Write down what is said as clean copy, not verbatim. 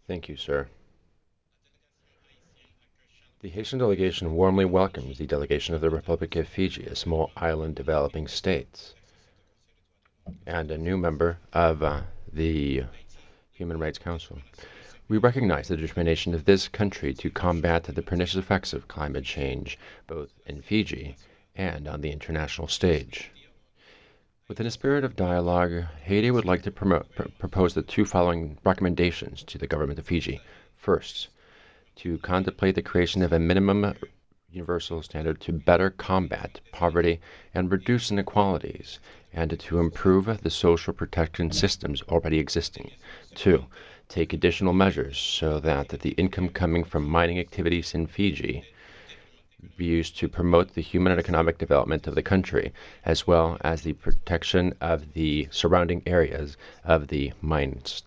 Thank you, sir. The Haitian delegation warmly welcomes the delegation of the Republic of Fiji, a small island developing state, and a new member of the Human Rights Council. We recognize the determination of this country to combat the pernicious effects of climate change, both in Fiji and on the international stage. Within a spirit of dialogue, Haiti would like to propose the two following recommendations to the government of Fiji. First, to contemplate the creation of a minimum universal standard to better combat poverty and reduce inequalities, and to improve the social protection systems already existing. Two, take additional measures so that the income coming from mining activities in Fiji be used to promote the human and economic development of the country, as well as the protection of the surrounding areas of the mines.